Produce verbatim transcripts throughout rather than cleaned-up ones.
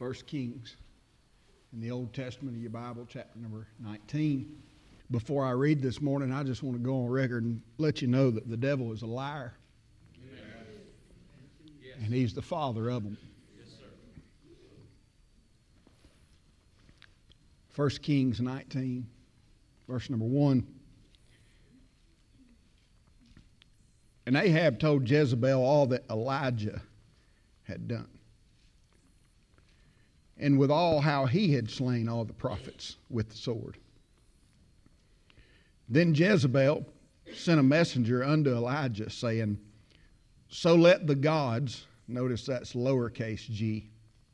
First Kings in the Old Testament of your Bible, chapter number nineteen. Before I read this morning, I just want to go on record and let you know that the devil is a liar. Yes. And he's the father of them. Yes, sir. First Kings nineteen, verse number one. And Ahab told Jezebel all that Elijah had done, and with all how he had slain all the prophets with the sword. Then Jezebel sent a messenger unto Elijah, saying, So let the gods, notice that's lowercase g.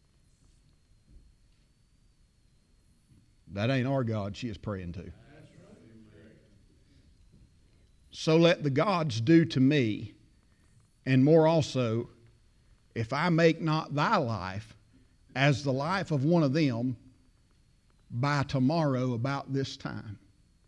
That ain't our God she is praying to. So let the gods do to me, and more also, if I make not thy life as the life of one of them by tomorrow about this time.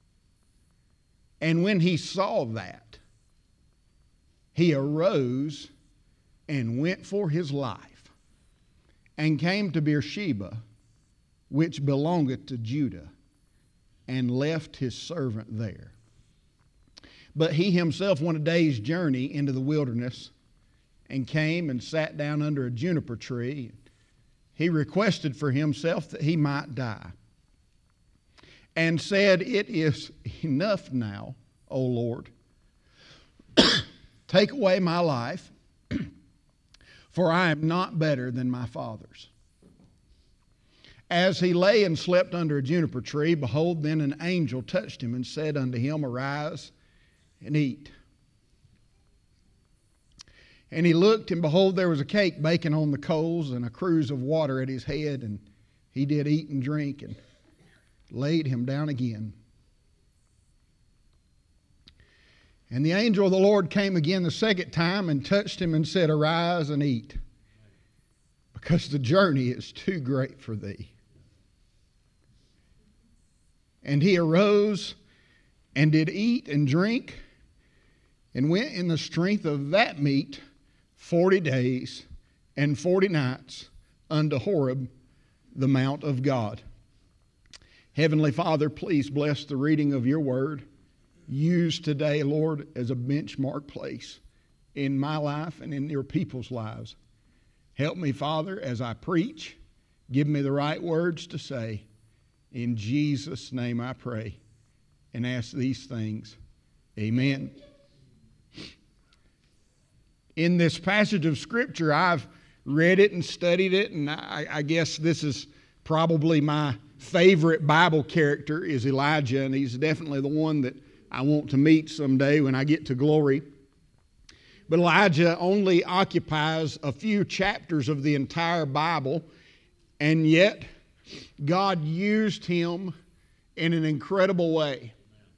And when he saw that, he arose and went for his life, and came to Beersheba, which belongeth to Judah, and left his servant there. But he himself went a day's journey into the wilderness, and came and sat down under a juniper tree. He requested for himself that he might die, and said, It is enough now, O Lord. Take away my life, for I am not better than my fathers. As he lay and slept under a juniper tree, behold, then an angel touched him and said unto him, Arise and eat. And he looked, and behold, there was a cake baking on the coals, and a cruse of water at his head, and he did eat and drink, and laid him down again. And the angel of the Lord came again the second time, and touched him, and said, Arise and eat, because the journey is too great for thee. And he arose, and did eat and drink, and went in the strength of that meat forty days and forty nights unto Horeb, the mount of God. Heavenly Father, please bless the reading of your word. Use today, Lord, as a benchmark place in my life and in your people's lives. Help me, Father, as I preach. Give me the right words to say. In Jesus' name I pray and ask these things. Amen. In this passage of Scripture, I've read it and studied it, and I, I guess this is probably my favorite Bible character is Elijah, and he's definitely the one that I want to meet someday when I get to glory. But Elijah only occupies a few chapters of the entire Bible, and yet God used him in an incredible way.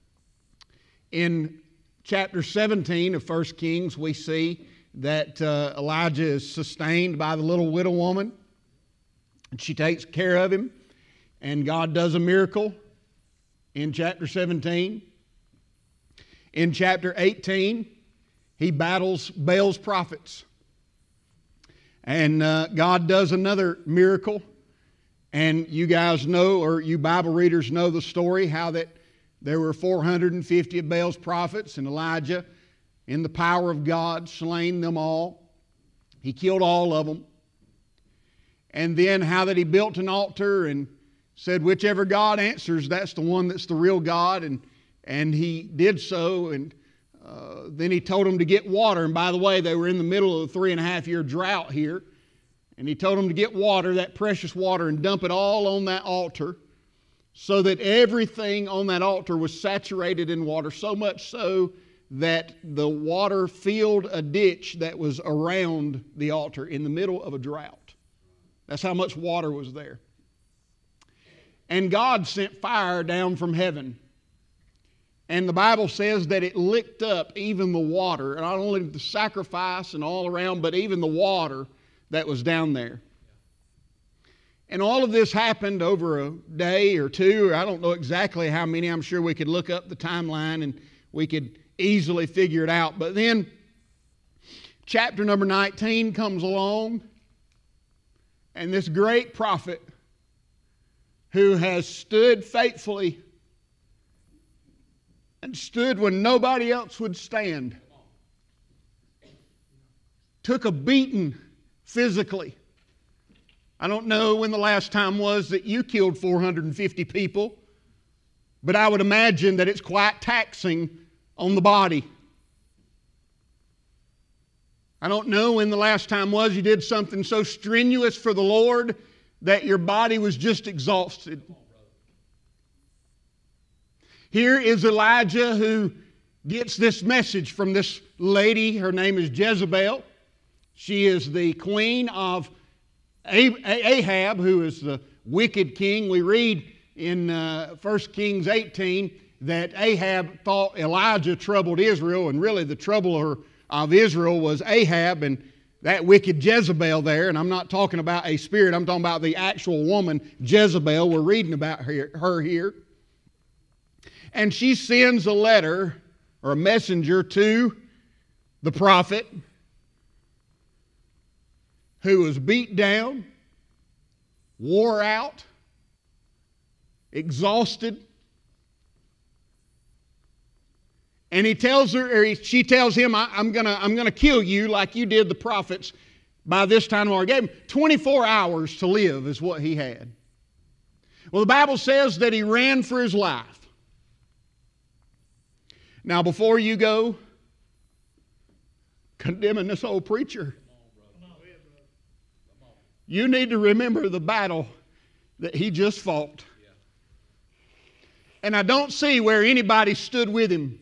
In chapter seventeen of First Kings, we see that uh, Elijah is sustained by the little widow woman. And she takes care of him, and God does a miracle in chapter seventeen. In chapter eighteen, he battles Baal's prophets. And uh, God does another miracle. And you guys know, or you Bible readers know the story, how that there were four hundred fifty of Baal's prophets, and Elijah, in the power of God, slain them all. He killed all of them. And then how that he built an altar and said, whichever God answers, that's the one that's the real God. And, and he did so. And uh, then he told them to get water. And by the way, they were in the middle of a three and a half year drought here. And he told them to get water, that precious water, and dump it all on that altar, so that everything on that altar was saturated in water, so much so that the water filled a ditch that was around the altar in the middle of a drought. That's how much water was there. And God sent fire down from heaven. And the Bible says that it licked up even the water, not only the sacrifice and all around, but even the water that was down there. And all of this happened over a day or two, or I don't know exactly how many. I'm sure we could look up the timeline and we could easily figure it out. But then chapter number nineteen comes along, And this great prophet who has stood faithfully and stood when nobody else would stand, took a beating physically. I don't know when the last time was that you killed four hundred fifty people, but I would imagine that it's quite taxing on the body. I don't know when the last time was you did something so strenuous for the Lord that your body was just exhausted. Here is Elijah who gets this message from this lady. Her name is Jezebel. She is the queen of Ahab, who is the wicked king. We read in uh, First Kings eighteen that Ahab thought Elijah troubled Israel, and really the troubler of Israel was Ahab and that wicked Jezebel there. And I'm not talking about a spirit, I'm talking about the actual woman, Jezebel. We're reading about her, her here. And she sends a letter or a messenger to the prophet, who was beat down, wore out, exhausted. And he tells her, or he, she tells him, I, I'm gonna, I'm gonna kill you like you did the prophets. By this time, Lord gave him twenty-four hours to live is what he had. Well, the Bible says that he ran for his life. Now, before you go condemning this old preacher, you need to remember the battle that he just fought. And I don't see where anybody stood with him.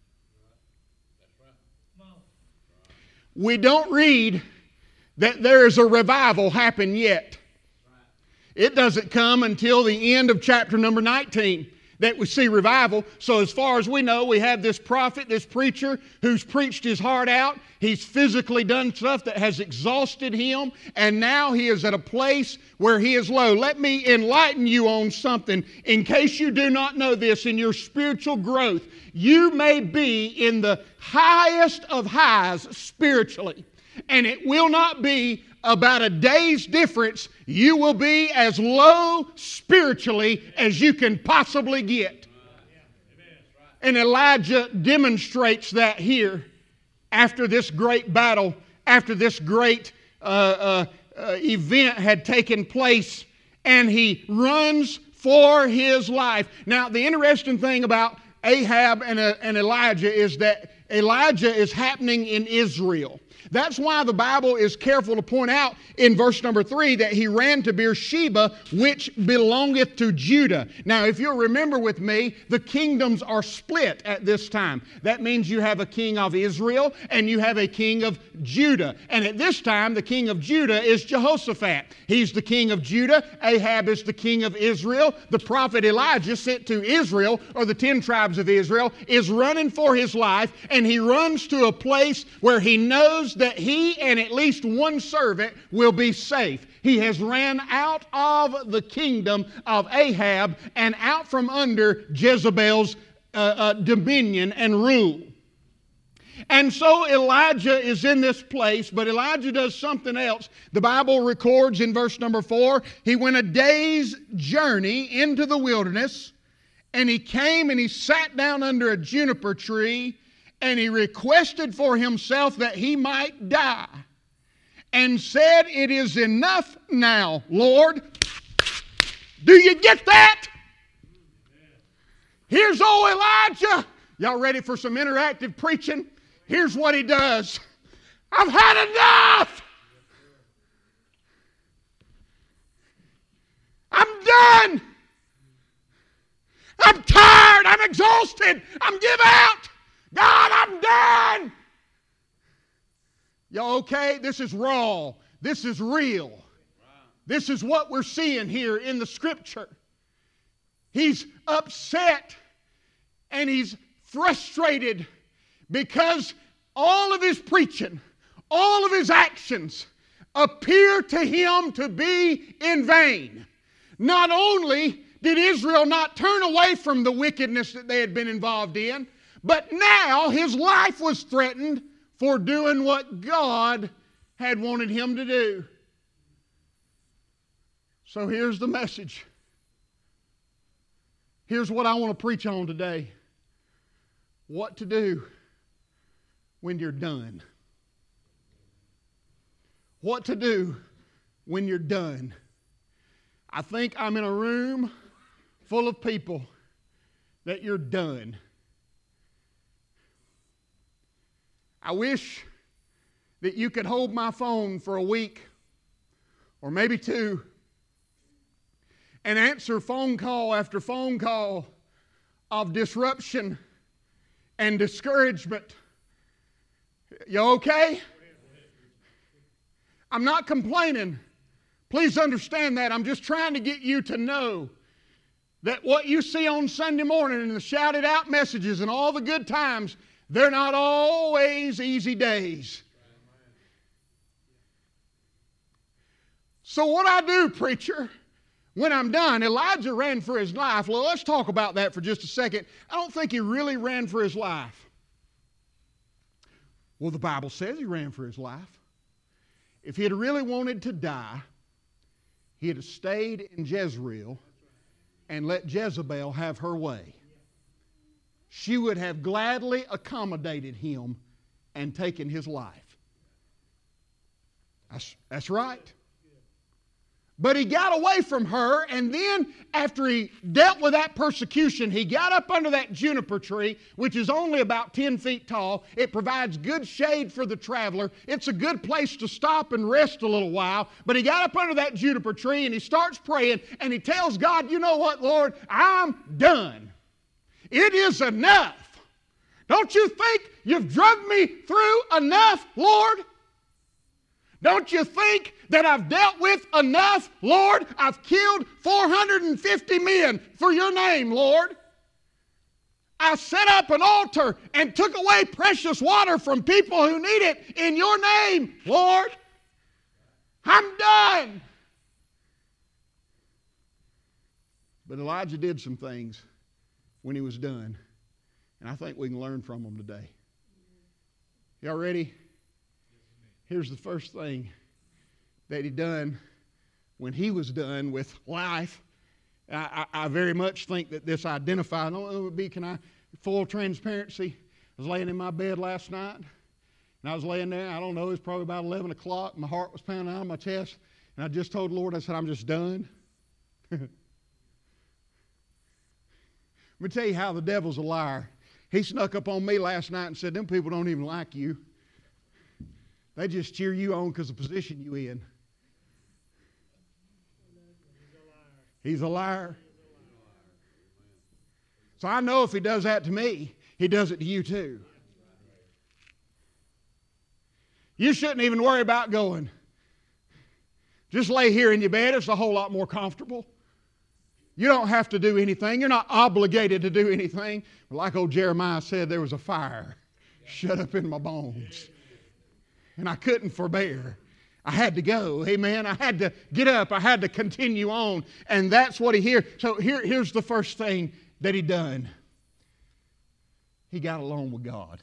We don't read that there is a revival happen yet. It doesn't come until the end of chapter number nineteen that we see revival. So as far as we know, we have this prophet, this preacher who's preached his heart out. He's physically done stuff that has exhausted him, and now he is at a place where he is low. Let me enlighten you on something. In case you do not know this, in your spiritual growth, you may be in the highest of highs spiritually, and it will not be about a day's difference. You will be as low spiritually as you can possibly get. And Elijah demonstrates that here after this great battle, after this great uh, uh, uh, event had taken place, and he runs for his life. Now, the interesting thing about Ahab and, uh, and Elijah is that Elijah is happening in Israel. That's why the Bible is careful to point out in verse number three that he ran to Beersheba, which belongeth to Judah. Now, if you'll remember with me, the kingdoms are split at this time. That means you have a king of Israel and you have a king of Judah. And at this time, the king of Judah is Jehoshaphat. He's the king of Judah. Ahab is the king of Israel. The prophet Elijah, sent to Israel, or the ten tribes of Israel, is running for his life, and he runs to a place where he knows that he and at least one servant will be safe. He has ran out of the kingdom of Ahab and out from under Jezebel's uh, uh, dominion and rule. And so Elijah is in this place, but Elijah does something else. The Bible records in verse number four, he went a day's journey into the wilderness, and he came and he sat down under a juniper tree, and he requested for himself that he might die, and said, it is enough now, Lord. Do you get that? Here's old Elijah. Y'all ready for some interactive preaching? Here's what he does. I've had enough. I'm done. I'm tired. I'm exhausted. I'm give out. God, I'm done. Y'all okay? This is raw. This is real. This is what we're seeing here in the Scripture. He's upset and he's frustrated because all of his preaching, all of his actions appear to him to be in vain. Not only did Israel not turn away from the wickedness that they had been involved in, but now his life was threatened for doing what God had wanted him to do. So here's the message. Here's what I want to preach on today. What to do when you're done. What to do when you're done. I think I'm in a room full of people that you're done. I wish that you could hold my phone for a week or maybe two and answer phone call after phone call of disruption and discouragement. You okay? I'm not complaining. Please understand that. I'm just trying to get you to know that what you see on Sunday morning and the shouted out messages and all the good times, they're not always easy days. So what I do, preacher, when I'm done, Elijah ran for his life. Well, let's talk about that for just a second. I don't think he really ran for his life. Well, the Bible says he ran for his life. If he had really wanted to die, he had stayed in Jezreel and let Jezebel have her way. She would have gladly accommodated him and taken his life. That's, that's right. But he got away from her, and then after he dealt with that persecution, he got up under that juniper tree, which is only about ten feet tall. It provides good shade for the traveler. It's a good place to stop and rest a little while. But he got up under that juniper tree, and he starts praying, and he tells God, you know what, Lord, I'm done. It is enough. Don't you think you've drugged me through enough, Lord? Don't you think that I've dealt with enough, Lord? I've killed four hundred fifty men for your name, Lord. I set up an altar and took away precious water from people who need it in your name, Lord. I'm done. But Elijah did some things when he was done, and I think we can learn from them today. Y'all ready? Here's the first thing that he done when he was done with life. I, I, I very much think that this identified. I don't know, be, can I, full transparency, I was laying in my bed last night, and I was laying there, I don't know, it was probably about eleven o'clock. My heart was pounding out of my chest, and I just told the Lord, I said, I'm just done. Let me tell you how the devil's a liar. He snuck up on me last night and said, them people don't even like you. They just cheer you on because of the position you in. He's a liar. So I know if he does that to me, he does it to you too. You shouldn't even worry about going. Just lay here in your bed. It's a whole lot more comfortable. You don't have to do anything. You're not obligated to do anything. Like old Jeremiah said, there was a fire shut up in my bones. And I couldn't forbear. I had to go. Amen. I had to get up. I had to continue on. And that's what he hears. So here, here's the first thing that he done. He got along with God.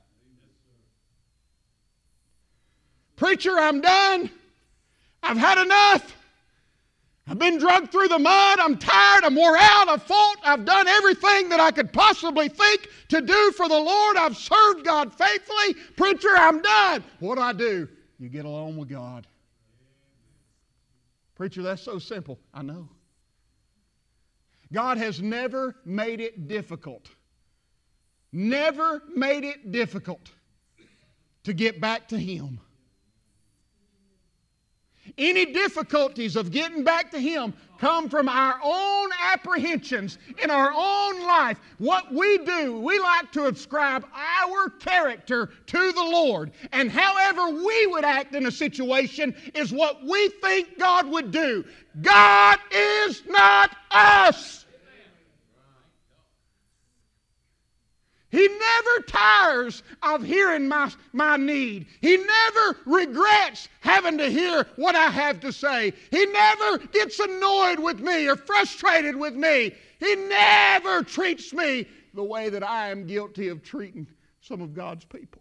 Preacher, I'm done. I've had enough. I've been drugged through the mud. I'm tired. I'm wore out. I've fought. I've done everything that I could possibly think to do for the Lord. I've served God faithfully. Preacher, I'm done. What do I do? You get along with God. Preacher, that's so simple. I know. God has never made it difficult. Never made it difficult to get back to Him. Any difficulties of getting back to Him come from our own apprehensions in our own life. What we do, we like to ascribe our character to the Lord. And however we would act in a situation is what we think God would do. God is not us. He never tires of hearing my, my need. He never regrets having to hear what I have to say. He never gets annoyed with me or frustrated with me. He never treats me the way that I am guilty of treating some of God's people.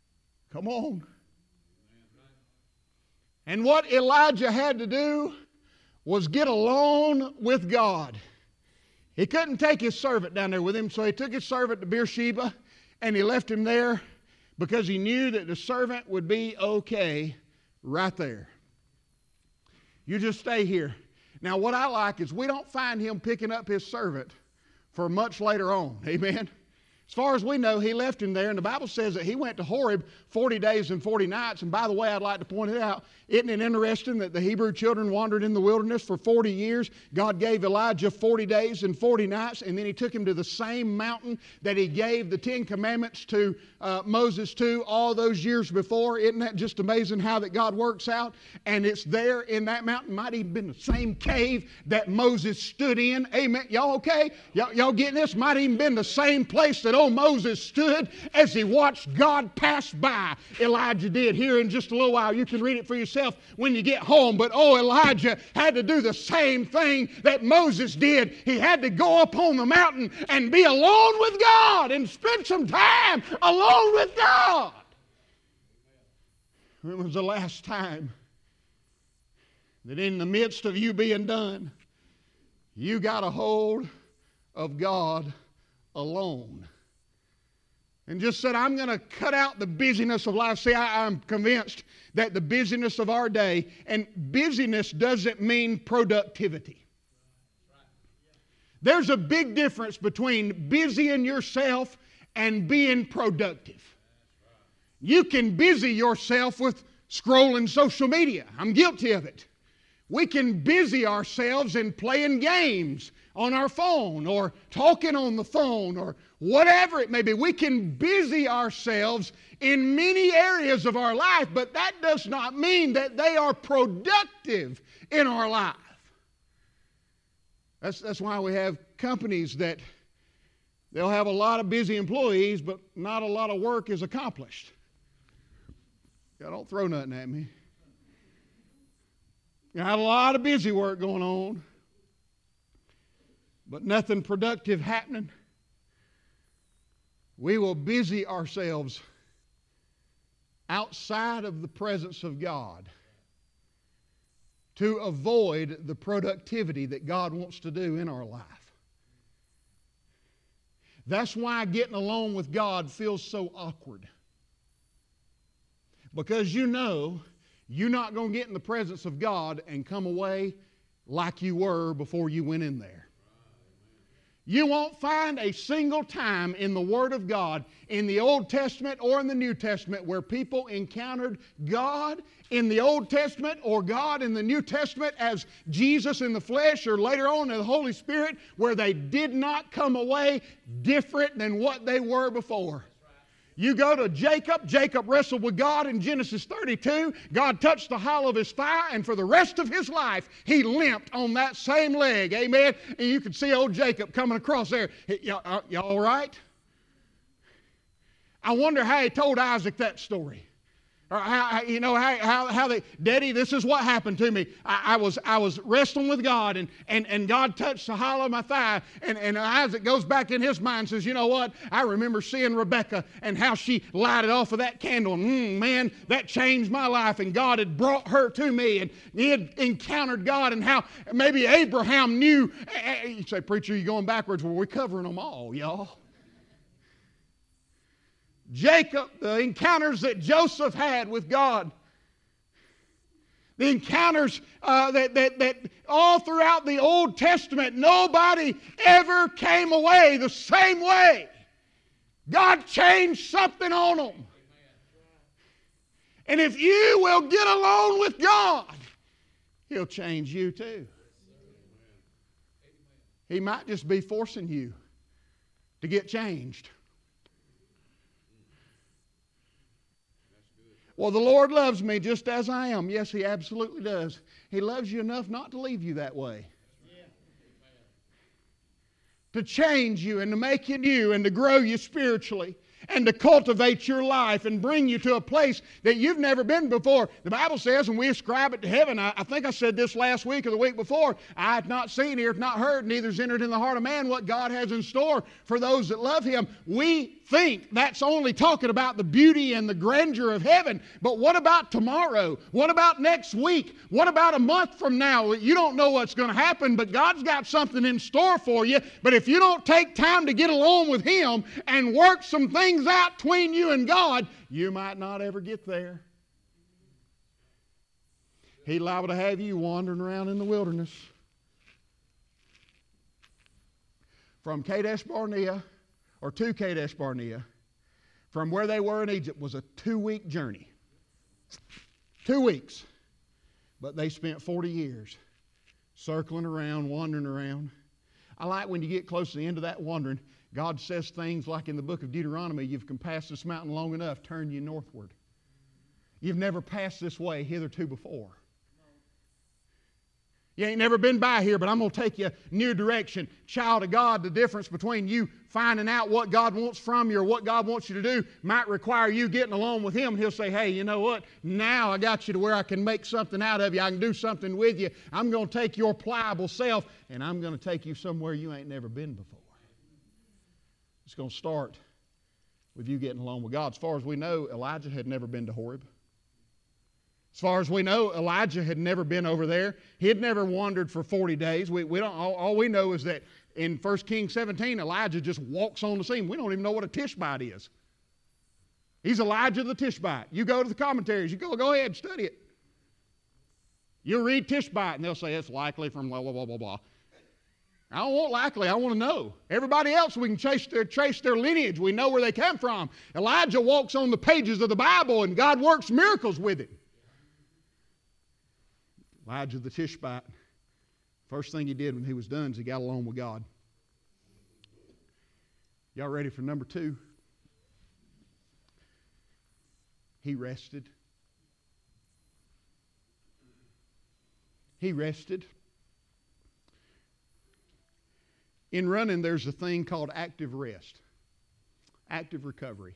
Come on. And what Elijah had to do was get alone with God. He couldn't take his servant down there with him, so he took his servant to Beersheba and he left him there because he knew that the servant would be okay right there. You just stay here. Now what I like is we don't find him picking up his servant for much later on. Amen. As far as we know, he left him there, and the Bible says that he went to Horeb forty days and forty nights. And by the way, I'd like to point it out, isn't it interesting that the Hebrew children wandered in the wilderness for forty years? God gave Elijah forty days and forty nights, and then he took him to the same mountain that he gave the Ten Commandments to uh, Moses to all those years before. Isn't that just amazing how that God works out? And it's there in that mountain. Might even been the same cave that Moses stood in. Amen. Y'all okay? Y'all, y'all getting this? Might even been the same place that old Moses stood as he watched God pass by. Elijah did. Here in just a little while, you can read it for yourself when you get home. But oh, Elijah had to do the same thing that Moses did. He had to go up on the mountain and be alone with God and spend some time alone with God. When was the last time that in the midst of you being done, you got a hold of God alone and just said, I'm going to cut out the busyness of life? See, I, I'm convinced that the busyness of our day, and busyness doesn't mean productivity. There's a big difference between busying yourself and being productive. You can busy yourself with scrolling social media. I'm guilty of it. We can busy ourselves in playing games on our phone or talking on the phone or whatever it may be. We can busy ourselves in many areas of our life, but that does not mean that they are productive in our life. That's, that's why we have companies that they'll have a lot of busy employees, but not a lot of work is accomplished. Y'all don't throw nothing at me. You got a lot of busy work going on, but nothing productive happening. We will busy ourselves outside of the presence of God to avoid the productivity that God wants to do in our life. That's why getting alone with God feels so awkward. Because you know you're not going to get in the presence of God and come away like you were before you went in there. You won't find a single time in the Word of God, in the Old Testament or in the New Testament, where people encountered God in the Old Testament or God in the New Testament as Jesus in the flesh, or later on in the Holy Spirit, where they did not come away different than what they were before. You go to Jacob. Jacob wrestled with God in Genesis thirty-two. God touched the hollow of his thigh, and for the rest of his life, he limped on that same leg. Amen? And you can see old Jacob coming across there. Y'all, y'all all right? I wonder how he told Isaac that story. Or how, you know, how, how, how they, Daddy, this is what happened to me. I, I was I was wrestling with God, and, and, and God touched the hollow of my thigh. And, and Isaac goes back in his mind and says, you know what? I remember seeing Rebekah and how she lighted off of that candle. Mm, man, that changed my life. And God had brought her to me. And he had encountered God, and how maybe Abraham knew. You say, preacher, you're going backwards. Well, we're covering them all, y'all. Jacob, the encounters that Joseph had with God, the encounters uh, that, that, that all throughout the Old Testament, nobody ever came away the same way. God changed something on them. And if you will get alone with God, He'll change you too. He might just be forcing you to get changed. Well, the Lord loves me just as I am. Yes, He absolutely does. He loves you enough not to leave you that way. Yeah. To change you and to make you new and to grow you spiritually. and to cultivate your life and bring you to a place that you've never been before. The Bible says, when we ascribe it to heaven, I, I think I said this last week or the week before, I have not seen, ear have not heard, neither has entered in the heart of man what God has in store for those that love Him. We think that's only talking about the beauty and the grandeur of heaven. But what about tomorrow? What about next week? What about a month from now? You don't know what's going to happen, but God's got something in store for you. But if you don't take time to get along with Him and work some things out between you and God, you might not ever get there. He's liable to have you wandering around in the wilderness. From Kadesh Barnea, or to Kadesh Barnea, from where they were in Egypt, was a two-week journey. Two weeks. But they spent forty years circling around, wandering around. I like when you get close to the end of that wandering, God says things like in the book of Deuteronomy, you've passed this mountain long enough, turn you northward. You've never passed this way hitherto before. You ain't never been by here, but I'm going to take you a new direction. Child of God, the difference between you finding out what God wants from you or what God wants you to do might require you getting along with Him. He'll say, hey, you know what? Now I got you to where I can make something out of you. I can do something with you. I'm going to take your pliable self and I'm going to take you somewhere you ain't never been before. It's going to start with you getting along with God. As far as we know, Elijah had never been to Horeb. As far as we know, Elijah had never been over there. He had never wandered for forty days. We, we don't, all, all we know is that in First Kings seventeen, Elijah just walks on the scene. We don't even know what a Tishbite is. He's Elijah the Tishbite. You go to the commentaries. You go, go ahead and study it. You'll read Tishbite, and they'll say it's likely from blah, blah, blah, blah, blah. I don't want likely. I want to know. Everybody else, we can chase their, trace their lineage. We know where they come from. Elijah walks on the pages of the Bible, and God works miracles with him. Elijah the Tishbite, first thing he did when he was done is he got along with God. Y'all ready for number two? He rested. He rested. In running, there's a thing called active rest, active recovery.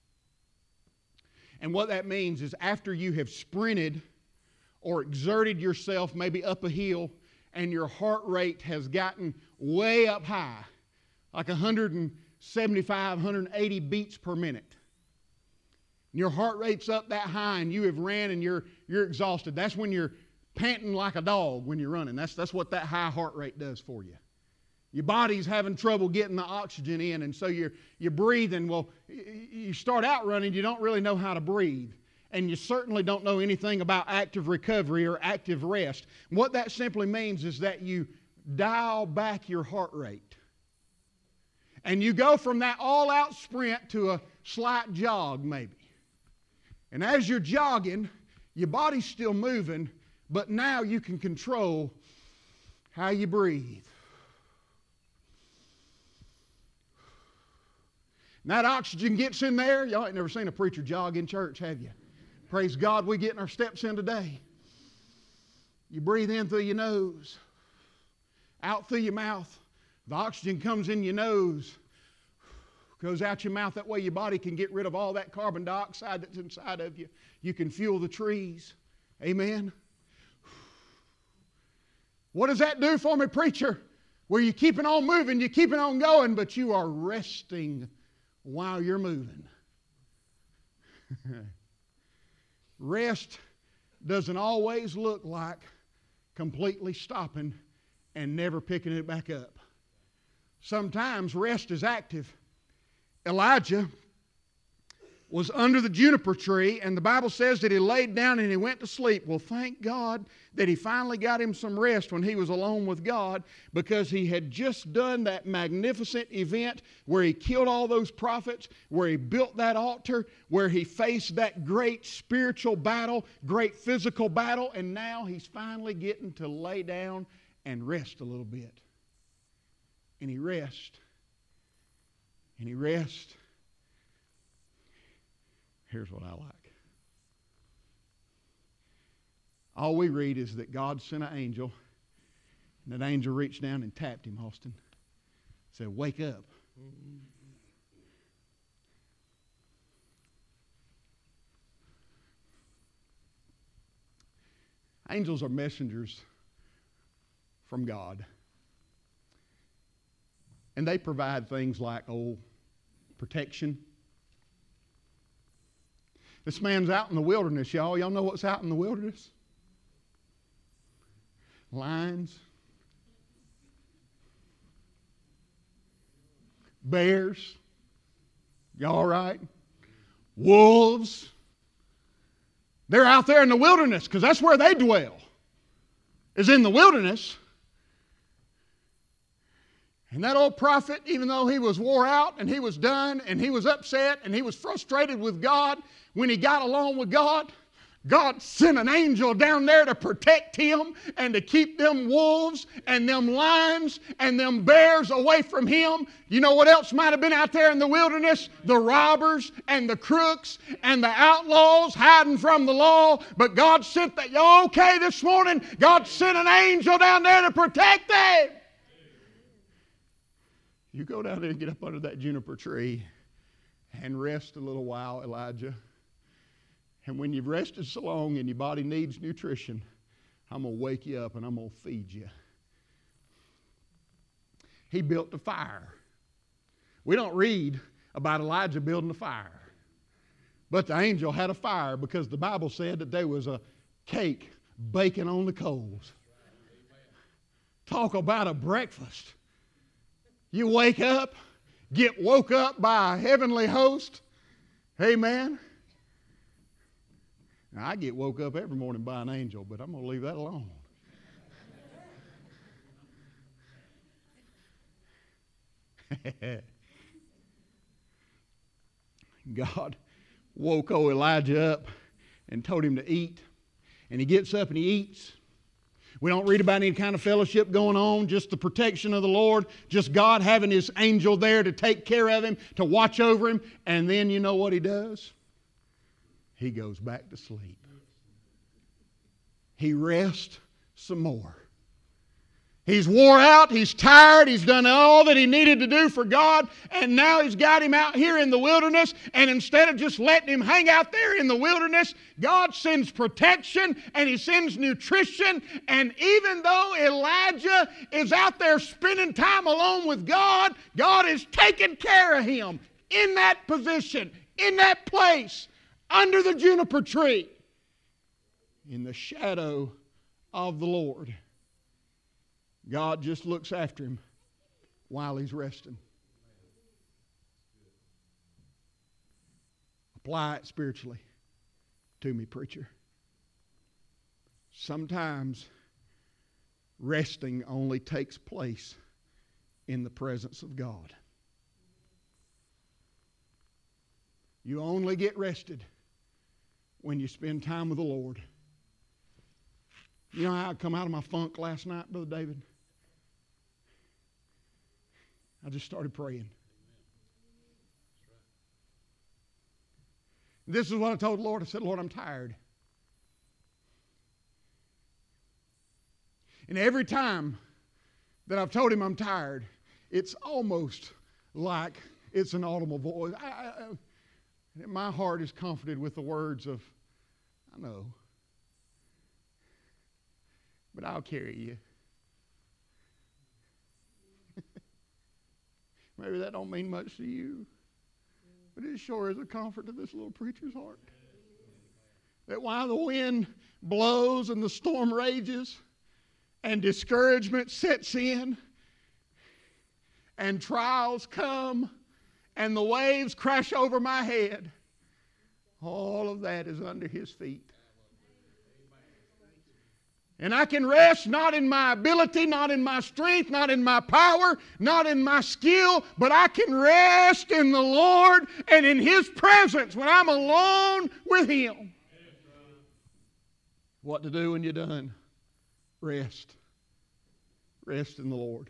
And what that means is after you have sprinted or exerted yourself maybe up a hill and your heart rate has gotten way up high, like one seventy-five, one eighty beats per minute. And your heart rate's up that high and you have ran and you're, you're exhausted. That's when you're panting like a dog when you're running. That's, that's what that high heart rate does for you. Your body's having trouble getting the oxygen in, and so you're, you're breathing. Well, you start out running, you don't really know how to breathe. And you certainly don't know anything about active recovery or active rest. What that simply means is that you dial back your heart rate. And you go from that all-out sprint to a slight jog maybe. And as you're jogging, your body's still moving, but now you can control how you breathe. And that oxygen gets in there. Y'all ain't never seen a preacher jog in church, have you? Praise God, we're getting our steps in today. You breathe in through your nose, out through your mouth. The oxygen comes in your nose, goes out your mouth. That way your body can get rid of all that carbon dioxide that's inside of you. You can fuel the trees. Amen. What does that do for me, preacher? Where you're keeping on moving, you're keeping on going, but you are resting while you're moving. Rest doesn't always look like completely stopping and never picking it back up. Sometimes rest is active. Elijah was under the juniper tree, and the Bible says that he laid down and he went to sleep. Well, thank God that he finally got him some rest when he was alone with God, because he had just done that magnificent event where he killed all those prophets, where he built that altar, where he faced that great spiritual battle, great physical battle, and now he's finally getting to lay down and rest a little bit. And he rests. And he rests. Here's what I like. All we read is that God sent an angel, and that angel reached down and tapped him, Austin. Said, wake up. Angels are messengers from God. And they provide things like, oh, protection. This man's out in the wilderness, y'all. Y'all know what's out in the wilderness? Lions. Bears. Y'all all right? Wolves. They're out there in the wilderness because that's where they dwell, is in the wilderness. And that old prophet, even though he was wore out and he was done and he was upset and he was frustrated with God, when he got along with God, God sent an angel down there to protect him and to keep them wolves and them lions and them bears away from him. You know what else might have been out there in the wilderness? The robbers and the crooks and the outlaws hiding from the law. But God sent that. Okay, this morning, God sent an angel down there to protect them. You go down there and get up under that juniper tree and rest a little while, Elijah. And when you've rested so long and your body needs nutrition, I'm going to wake you up and I'm going to feed you. He built a fire. We don't read about Elijah building a fire. But the angel had a fire because the Bible said that there was a cake baking on the coals. Talk about a breakfast. You wake up, get woke up by a heavenly host. Amen. Now, I get woke up every morning by an angel, but I'm going to leave that alone. God woke old Elijah up and told him to eat. And he gets up and he eats. We don't read about any kind of fellowship going on, just the protection of the Lord, just God having His angel there to take care of him, to watch over him. And then you know what he does? He goes back to sleep. He rests some more. He's wore out, he's tired, he's done all that he needed to do for God, and now he's got him out here in the wilderness, and instead of just letting him hang out there in the wilderness, God sends protection and He sends nutrition, and even though Elijah is out there spending time alone with God, God is taking care of him in that position, in that place, under the juniper tree, in the shadow of the Lord. God just looks after him while he's resting. Apply it spiritually to me, preacher. Sometimes resting only takes place in the presence of God. You only get rested when you spend time with the Lord. You know how I come out of my funk last night, Brother David? I just started praying. This is what I told the Lord. I said, Lord, I'm tired. And every time that I've told Him I'm tired, it's almost like it's an audible voice. I, I, I, my heart is comforted with the words of, I know, but I'll carry you. Maybe that don't mean much to you, but it sure is a comfort to this little preacher's heart. That while the wind blows and the storm rages and discouragement sets in and trials come and the waves crash over my head, all of that is under His feet. And I can rest not in my ability, not in my strength, not in my power, not in my skill, but I can rest in the Lord and in His presence when I'm alone with Him. What to do when you're done? Rest. Rest in the Lord.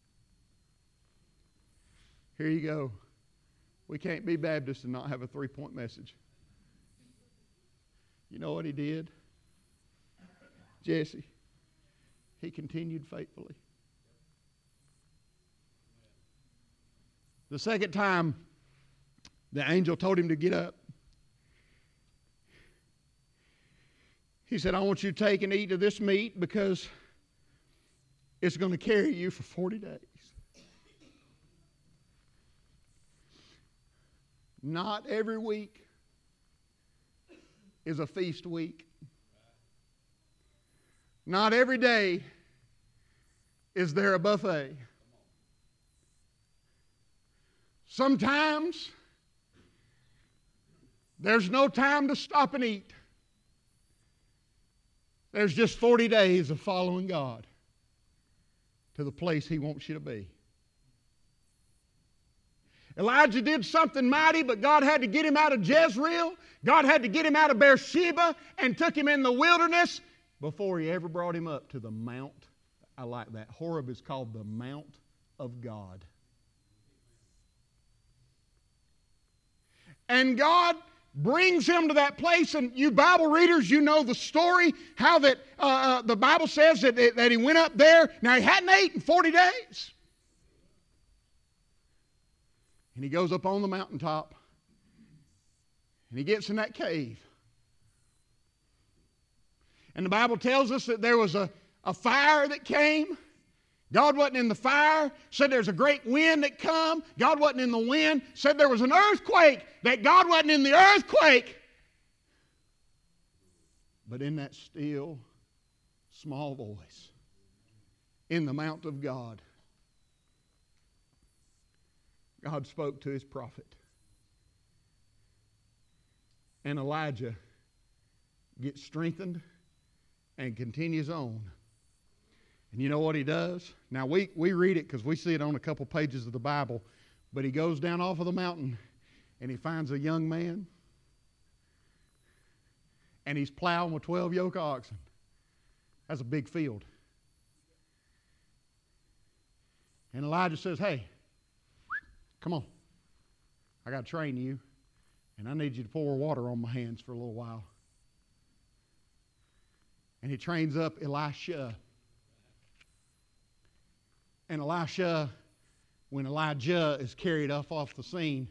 Here you go. We can't be Baptists and not have a three-point message. You know what he did? Jesse, he continued faithfully. The second time the angel told him to get up, He said, I want you to take and eat of this meat because it's going to carry you for forty days. Not every week is a feast week. Not every day is there a buffet. Sometimes there's no time to stop and eat. There's just forty days of following God to the place He wants you to be. Elijah did something mighty, but God had to get him out of Jezreel. God had to get him out of Beersheba and took him in the wilderness before He ever brought him up to the mount. I like that. Horeb is called the Mount of God. And God brings him to that place, and you Bible readers, you know the story, how that uh, uh, the Bible says that, that he went up there. Now, he hadn't eaten in forty days. And he goes up on the mountaintop, and he gets in that cave. And the Bible tells us that there was a, a fire that came. God wasn't in the fire. Said there's a great wind that come. God wasn't in the wind. Said there was an earthquake. That God wasn't in the earthquake. But in that still, small voice, in the mount of God, God spoke to His prophet. And Elijah gets strengthened and continues on. And you know what he does? Now, we, we read it because we see it on a couple pages of the Bible. But he goes down off of the mountain and he finds a young man. And he's plowing with twelve yoke of oxen. That's a big field. And Elijah says, hey, come on. I got to train you. And I need you to pour water on my hands for a little while. And he trains up Elisha. And Elisha, when Elijah is carried off off the scene,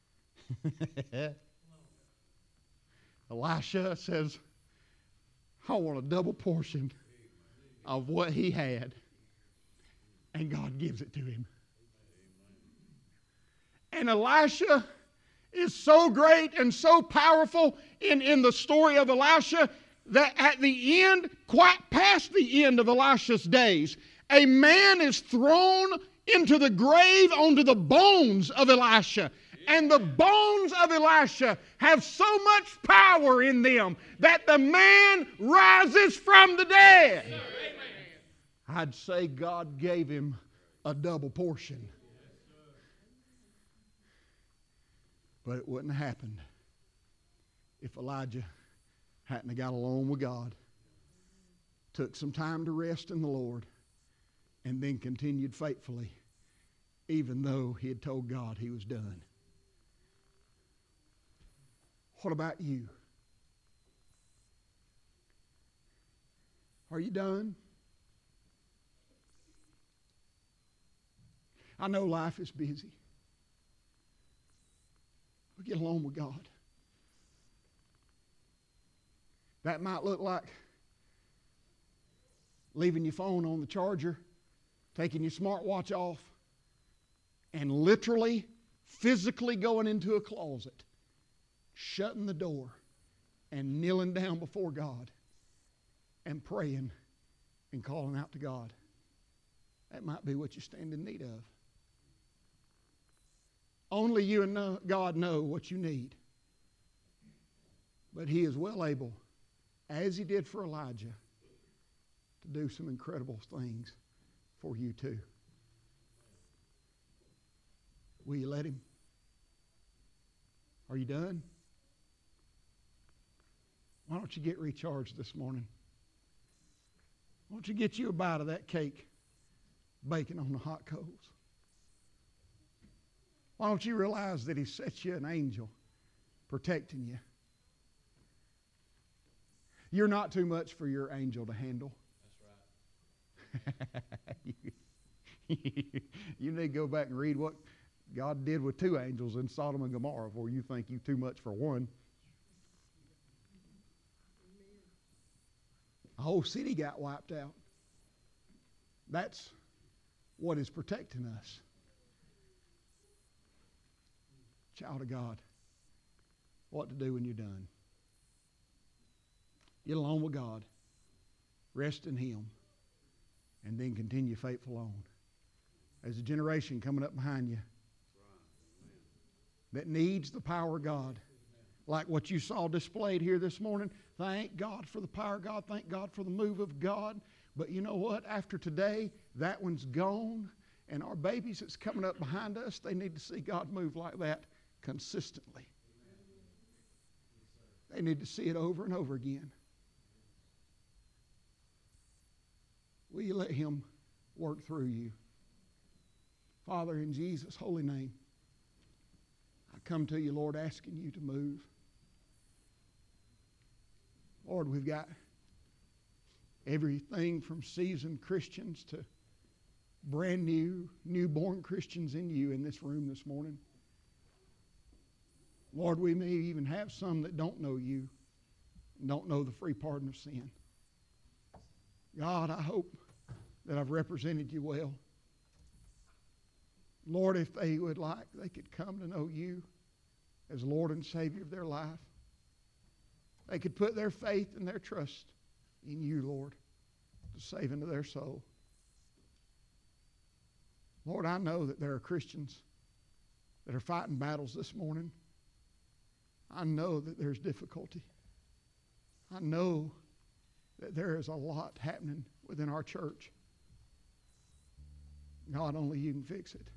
Elisha says, I want a double portion of what he had. And God gives it to him. And Elisha is so great and so powerful in, in the story of Elisha that at the end, quite past the end of Elisha's days, a man is thrown into the grave onto the bones of Elisha. And the bones of Elisha have so much power in them that the man rises from the dead. I'd say God gave him a double portion. But it wouldn't have happened if Elijah hadn't got along with God, took some time to rest in the Lord, and then continued faithfully, even though he had told God he was done. What about you? Are you done? I know life is busy. But get along with God. That might look like leaving your phone on the charger, taking your smartwatch off, and literally, physically going into a closet, shutting the door, and kneeling down before God, and praying and calling out to God. That might be what you stand in need of. Only you and God know what you need. But He is well able, as He did for Elijah, to do some incredible things for you too. Will you let Him? Are you done? Why don't you get recharged this morning? Why don't you get you a bite of that cake baking on the hot coals? Why don't you realize that He set you an angel protecting you? You're not too much for your angel to handle. That's right. You need to go back and read what God did with two angels in Sodom and Gomorrah before you think you're too much for one. A whole city got wiped out. That's what is protecting us. Child of God, what to do when you're done. Get along with God. Rest in Him. And then continue faithful on. There's a generation coming up behind you that needs the power of God. Like what you saw displayed here this morning. Thank God for the power of God. Thank God for the move of God. But you know what? After today, that one's gone. And our babies that's coming up behind us, they need to see God move like that consistently. They need to see it over and over again. Will you let Him work through you? Father, in Jesus' holy name, I come to you, Lord, asking you to move. Lord, we've got everything from seasoned Christians to brand new, newborn Christians in you in this room this morning. Lord, we may even have some that don't know you and don't know the free pardon of sin. God, I hope that I've represented you well. Lord, if they would like, they could come to know you as Lord and Savior of their life. They could put their faith and their trust in you, Lord, to save into their soul. Lord, I know that there are Christians that are fighting battles this morning. I know that there's difficulty. I know that there is a lot happening within our church. God, only you can fix it.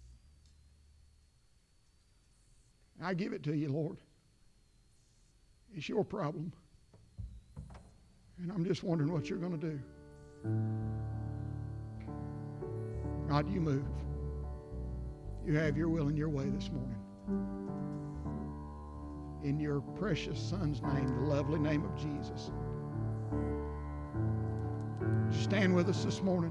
I give it to you, Lord. It's your problem. And I'm just wondering what you're going to do. God, you move. You have your will and your way this morning. In your precious Son's name, the lovely name of Jesus. Stand with us this morning.